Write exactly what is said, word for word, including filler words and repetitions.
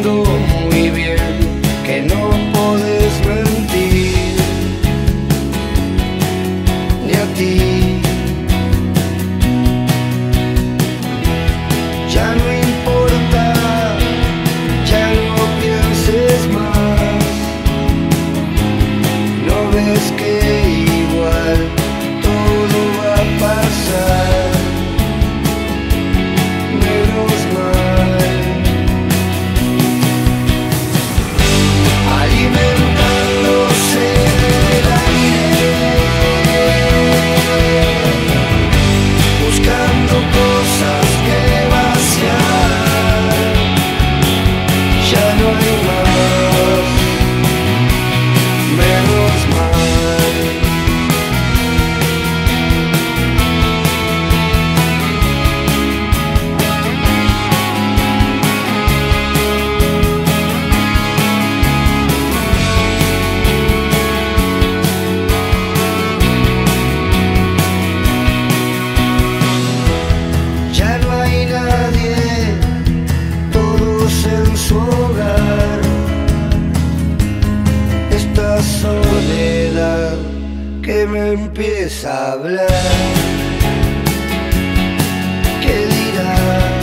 entiendo muy bien que no podés mentir, ni a ti. Ya no importa, ya no pienses más. No ves que igual todo va a pasar. Menos mal. Alimentándose del aire, buscando cosas que vaciar. Ya no hay más. Menos mal. Ya no hay nadie, todos en su hogar. Esta soledad que me empieza a hablar, ¿qué dirá?